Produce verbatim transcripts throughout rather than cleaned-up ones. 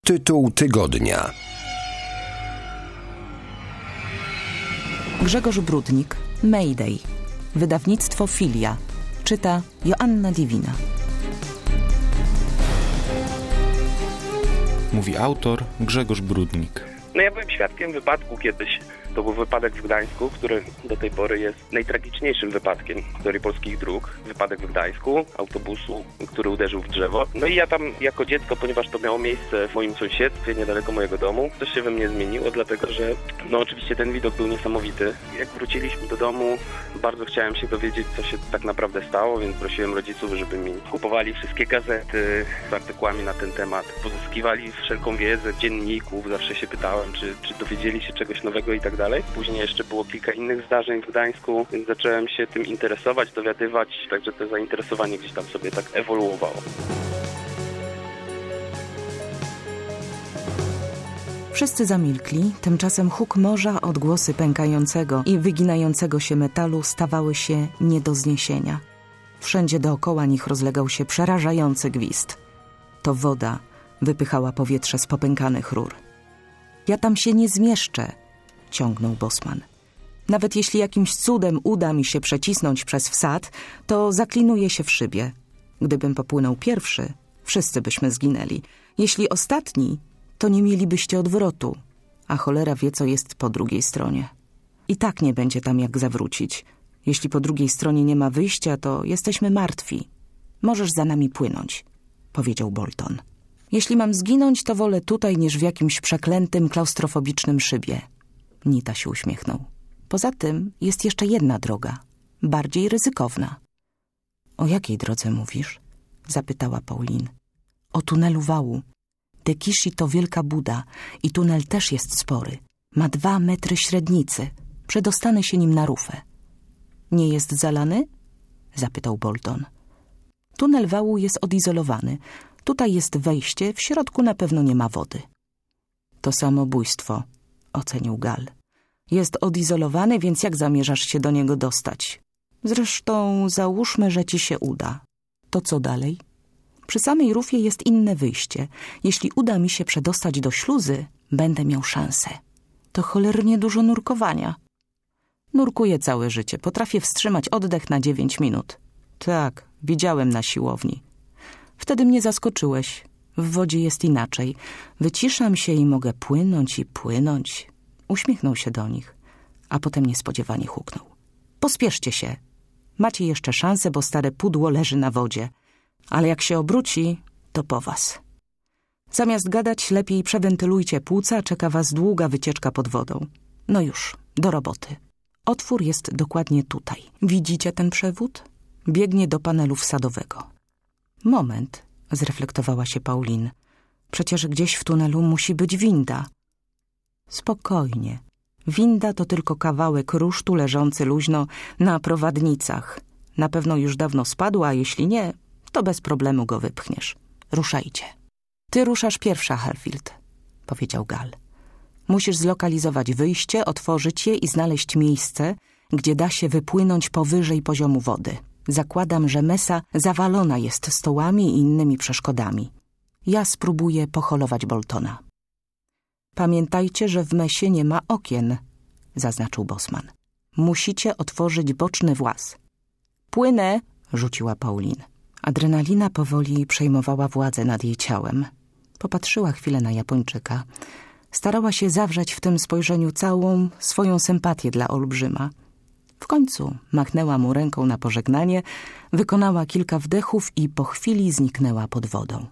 Tytuł tygodnia. Grzegorz Brudnik, Mayday. Wydawnictwo Filia. Czyta Joanna Dziewina. Mówi autor Grzegorz Brudnik. No ja byłem świadkiem wypadku kiedyś. To był wypadek w Gdańsku, który do tej pory jest najtragiczniejszym wypadkiem w historii polskich dróg. Wypadek w Gdańsku, autobusu, który uderzył w drzewo. No i ja tam jako dziecko, ponieważ to miało miejsce w moim sąsiedztwie, niedaleko mojego domu, coś się we mnie zmieniło, dlatego że no oczywiście ten widok był niesamowity. Jak wróciliśmy do domu, bardzo chciałem się dowiedzieć, co się tak naprawdę stało, więc prosiłem rodziców, żeby mi kupowali wszystkie gazety z artykułami na ten temat. Pozyskiwali wszelką wiedzę dzienników, zawsze się pytałem, czy, czy dowiedzieli się czegoś nowego i tak dalej. Później jeszcze było kilka innych zdarzeń w Gdańsku, więc zacząłem się tym interesować, dowiadywać, także to zainteresowanie gdzieś tam sobie tak ewoluowało. Wszyscy zamilkli, tymczasem huk morza, odgłosy pękającego i wyginającego się metalu stawały się nie do zniesienia. Wszędzie dookoła nich rozlegał się przerażający gwizd. To woda wypychała powietrze z popękanych rur. Ja tam się nie zmieszczę, ciągnął Bosman. Nawet jeśli jakimś cudem uda mi się przecisnąć przez wsad, to zaklinuję się w szybie. Gdybym popłynął pierwszy, wszyscy byśmy zginęli. Jeśli ostatni, to nie mielibyście odwrotu, a cholera wie, co jest po drugiej stronie. I tak nie będzie tam jak zawrócić. Jeśli po drugiej stronie nie ma wyjścia, to jesteśmy martwi. Możesz za nami płynąć, powiedział Bolton. Jeśli mam zginąć, to wolę tutaj niż w jakimś przeklętym, klaustrofobicznym szybie. Nita się uśmiechnął. Poza tym jest jeszcze jedna droga, bardziej ryzykowna. O jakiej drodze mówisz? Zapytała Pauline. O tunelu wału. Tekishi to wielka buda i tunel też jest spory. Ma dwa metry średnicy. Przedostanę się nim na rufę. Nie jest zalany? Zapytał Bolton. Tunel wału jest odizolowany. Tutaj jest wejście, w środku na pewno nie ma wody. To samobójstwo, ocenił Gal. Jest odizolowany, więc jak zamierzasz się do niego dostać? Zresztą załóżmy, że ci się uda. To co dalej? Przy samej rufie jest inne wyjście. Jeśli uda mi się przedostać do śluzy, będę miał szansę. To cholernie dużo nurkowania. Nurkuję całe życie. Potrafię wstrzymać oddech na dziewięć minut. Tak, widziałem na siłowni. Wtedy mnie zaskoczyłeś. W wodzie jest inaczej. Wyciszam się i mogę płynąć i płynąć. Uśmiechnął się do nich, a potem niespodziewanie huknął. Pospieszcie się. Macie jeszcze szansę, bo stare pudło leży na wodzie. Ale jak się obróci, to po was. Zamiast gadać, lepiej przewentylujcie płuca, czeka was długa wycieczka pod wodą. No już, do roboty. Otwór jest dokładnie tutaj. Widzicie ten przewód? Biegnie do panelu wsadowego. Moment, zreflektowała się Pauline. Przecież gdzieś w tunelu musi być winda. Spokojnie. Winda to tylko kawałek rusztu leżący luźno na prowadnicach. Na pewno już dawno spadła, a jeśli nie, to bez problemu go wypchniesz. Ruszajcie. Ty ruszasz pierwsza, Harfield, powiedział Gal. Musisz zlokalizować wyjście, otworzyć je i znaleźć miejsce, gdzie da się wypłynąć powyżej poziomu wody. Zakładam, że mesa zawalona jest stołami i innymi przeszkodami. Ja spróbuję poholować Boltona. Pamiętajcie, że w mesie nie ma okien, zaznaczył Bosman. Musicie otworzyć boczny włas. Płynę, rzuciła Pauline. Adrenalina powoli przejmowała władzę nad jej ciałem. Popatrzyła chwilę na Japończyka. Starała się zawrzeć w tym spojrzeniu całą swoją sympatię dla olbrzyma. W końcu machnęła mu ręką na pożegnanie, wykonała kilka wdechów i po chwili zniknęła pod wodą.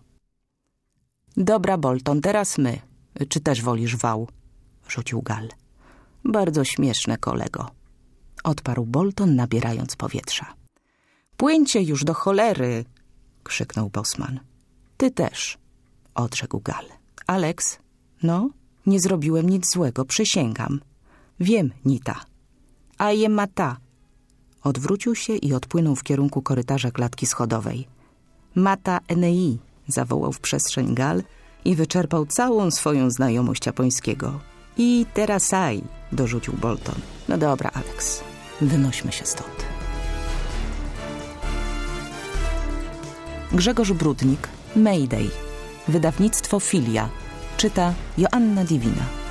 Dobra, Bolton, teraz my. Czy też wolisz wał? Rzucił Gal. Bardzo śmieszne, kolego. Odparł Bolton, nabierając powietrza. Płyńcie już do cholery! Krzyknął Bosman. Ty też, odrzekł Gal. Alex, no, nie zrobiłem nic złego, przysięgam. Wiem, Nita. A je mata. Odwrócił się i odpłynął w kierunku korytarza klatki schodowej. Mata enei, zawołał w przestrzeń Gal i wyczerpał całą swoją znajomość japońskiego. I terasai, dorzucił Bolton. No dobra, Alex, wynośmy się stąd. Grzegorz Brudnik, Mayday. Wydawnictwo Filia. Czyta Joanna Diwina.